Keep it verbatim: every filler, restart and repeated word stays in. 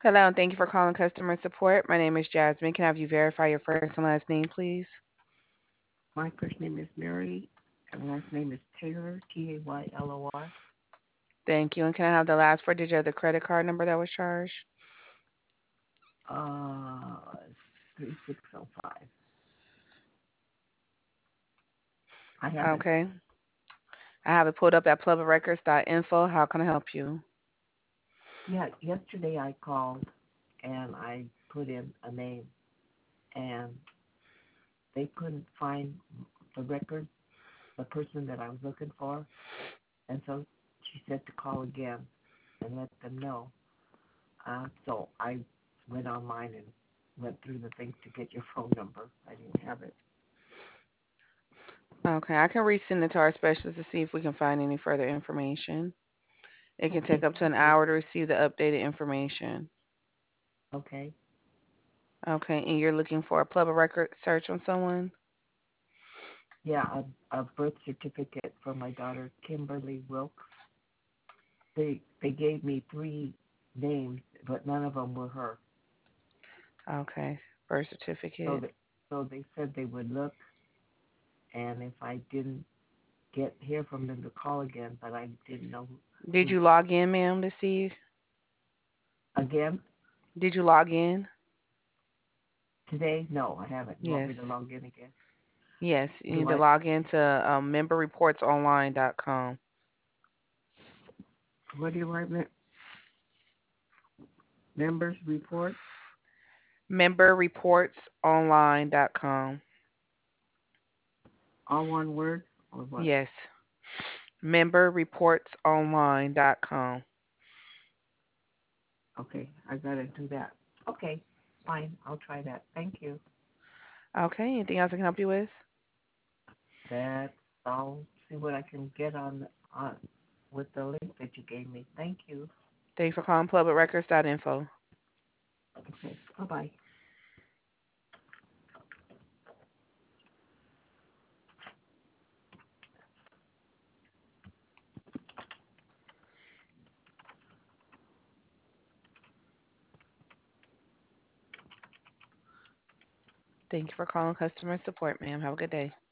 Hello, and thank you for calling customer support. My name is Jasmine. Can I have you verify your first and last name, please? My first name is Mary, and last name is Taylor, T A Y L O R. Thank you. And can I have the last four digits of the credit card number that was charged? Uh, three six zero five. I haven't. Okay. I have it pulled up at public records dot info. How can I help you? Yeah, yesterday I called and I put in a name, and they couldn't find the record, the person that I was looking for, and so she said to call again and let them know. Uh, so I went online and went through the thing to get your phone number. I didn't have it. Okay, I can resend it to our specialist to see if we can find any further information. It can take Okay, up to thank an you. hour to receive the updated information. Okay. Okay, and you're looking for a public record search on someone? Yeah, a, a birth certificate for my daughter, Kimberly Wilkes. They they gave me three names, but none of them were her. Okay, birth So certificate. they, so they said they would look, and if I didn't get hear from them to call again, but I didn't know Did who. you log in, ma'am, to see? Again, Did you log in? today, no, I haven't. You want Yes. me to log in again? Yes, you Do need to I? log into um, member reports online dot com. What do you want? me- Members report, member reports online dot com. all one word, or what? Yes, member reports online dot com. Okay, I gotta do that. Okay, fine, I'll try that. Thank you. Okay, anything else I can help you with? That I'll see what I can get on on with the link that you gave me. Thank you. Thanks for calling public records dot info. Okay. Bye bye. Thank you for calling customer support, ma'am. Have a good day.